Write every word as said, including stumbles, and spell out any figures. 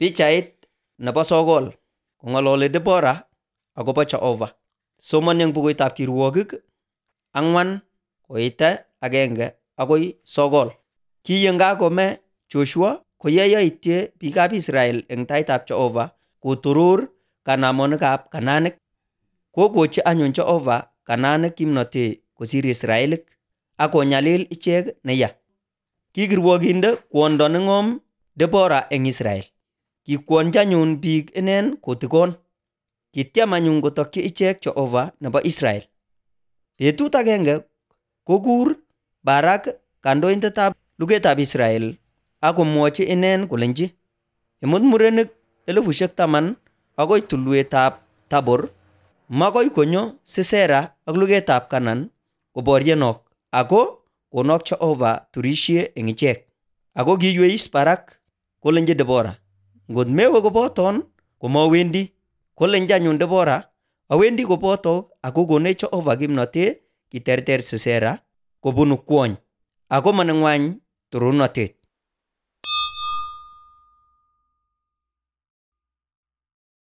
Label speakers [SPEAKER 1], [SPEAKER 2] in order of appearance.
[SPEAKER 1] Pichait nebo sokol kong'ololi Deborah akobo Jehova. Somoni eng bukuitab kirwokik ang'wan koite agenge akoi sokol. Ki yengakome Joshua koyeyoitye biikab Israel eng taitab Jehova kotoror kanamonikab Kanaanik. Kokochi anyun Jehova Kanaanik kimnotet kosir Israelik ak konyalil ichek neya. Ki kirwokinde kwondo neng'om Deborah eng Israel. Kikwonji anyun biik inen kotikon. Kityem anyun kotokyi ichek Jehova nebo Israel. Betut agenge kokur Barak kandoindetab lugetab Israel ak komwochi inen kolenji, imut murenik elifusiek taman akoi tulwetab Tabor, makoi konyo Sisera ak lugetab Kanaan koboryenok, ako konok Jehova turishe eng ichek. Ako kiyweisis Barak kolenji Deborah, ngot mewe koboton komawendi. Kolenji anyun Deborah, awendi kobotok ako konech Jehova kimnotet kiterter Sisera kobunu kwony, ako maneng'wany torornatet.